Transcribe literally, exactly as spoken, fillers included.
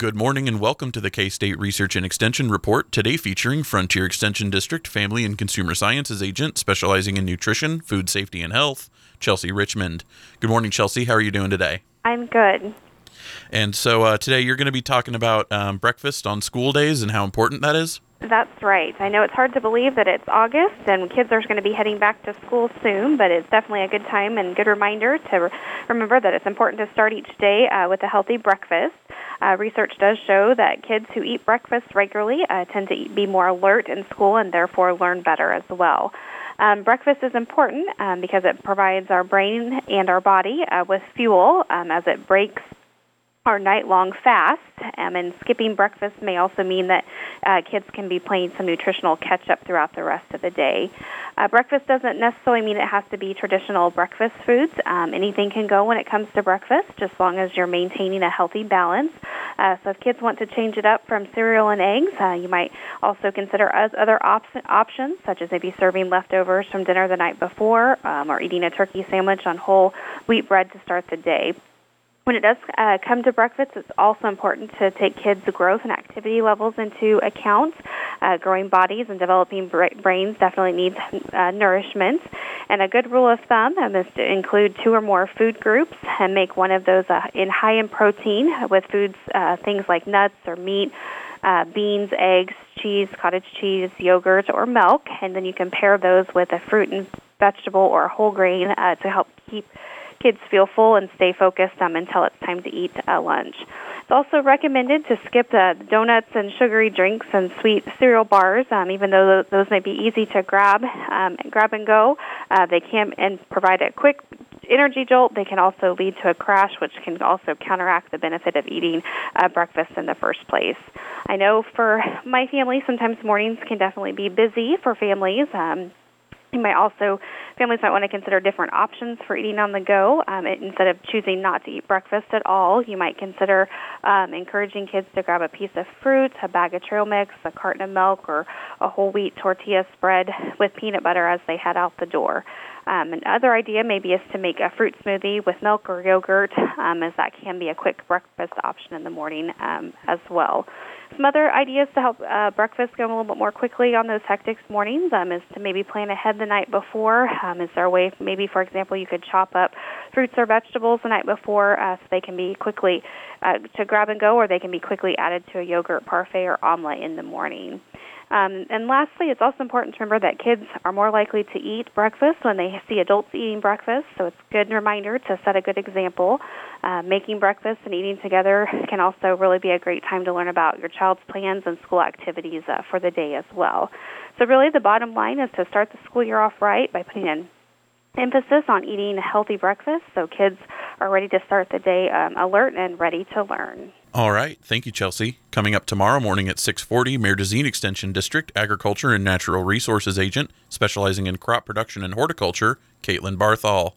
Good morning and welcome to the K-State Research and Extension Report, today featuring Frontier Extension District Family and Consumer Sciences Agent specializing in nutrition, food safety, and health, Chelsea Richmond. Good morning, Chelsea. How are you doing today? I'm good. And so uh, today you're going to be talking about um, breakfast on school days and how important that is? That's right. I know it's hard to believe that it's August and kids are going to be heading back to school soon, but it's definitely a good time and good reminder to re- remember that it's important to start each day uh, with a healthy breakfast. Uh, research does show that kids who eat breakfast regularly uh, tend to eat, be more alert in school and therefore learn better as well. Um, breakfast is important um, because it provides our brain and our body uh, with fuel um, as it breaks our night-long fast, um, and skipping breakfast may also mean that uh, kids can be playing some nutritional catch-up throughout the rest of the day. Uh, breakfast doesn't necessarily mean it has to be traditional breakfast foods. Um, anything can go when it comes to breakfast, just as long as you're maintaining a healthy balance. Uh, so if kids want to change it up from cereal and eggs, uh, you might also consider other op- options, such as maybe serving leftovers from dinner the night before, um, or eating a turkey sandwich on whole wheat bread to start the day. When it does uh, come to breakfast, it's also important to take kids' growth and activity levels into account. Uh, growing bodies and developing bra- brains definitely need uh, nourishment. And a good rule of thumb um, is to include two or more food groups and make one of those uh, in high in protein with foods, uh, things like nuts or meat, uh, beans, eggs, cheese, cottage cheese, yogurt, or milk. And then you can pair those with a fruit and vegetable or a whole grain uh, to help keep kids feel full and stay focused um, until it's time to eat uh, lunch. It's also recommended to skip uh, donuts and sugary drinks and sweet cereal bars, um, even though those may be easy to grab, um, grab and go. Uh, they can and provide a quick energy jolt. They can also lead to a crash, which can also counteract the benefit of eating uh, breakfast in the first place. I know for my family, sometimes mornings can definitely be busy for families. Um, You might also, families might want to consider different options for eating on the go. Um, it, instead of choosing not to eat breakfast at all, you might consider um, encouraging kids to grab a piece of fruit, a bag of trail mix, a carton of milk, or a whole wheat tortilla spread with peanut butter as they head out the door. Um, another idea maybe is to make a fruit smoothie with milk or yogurt, um, as that can be a quick breakfast option in the morning um, as well. Some other ideas to help uh, breakfast go a little bit more quickly on those hectic mornings um, is to maybe plan ahead the night before. Um, is there a way, maybe, for example, you could chop up fruits or vegetables the night before uh, so they can be quickly uh, to grab and go, or they can be quickly added to a yogurt parfait or omelet in the morning. Um, and lastly, it's also important to remember that kids are more likely to eat breakfast when they see adults eating breakfast, so it's a good reminder to set a good example. Uh, making breakfast and eating together can also really be a great time to learn about your child's plans and school activities uh, for the day as well. So really the bottom line is to start the school year off right by putting in emphasis on eating a healthy breakfast so kids are ready to start the day um, alert and ready to learn. All right. Thank you, Chelsea. Coming up tomorrow morning at six forty, Mayor Dezeen Extension District Agriculture and Natural Resources Agent, specializing in crop production and horticulture, Caitlin Barthall.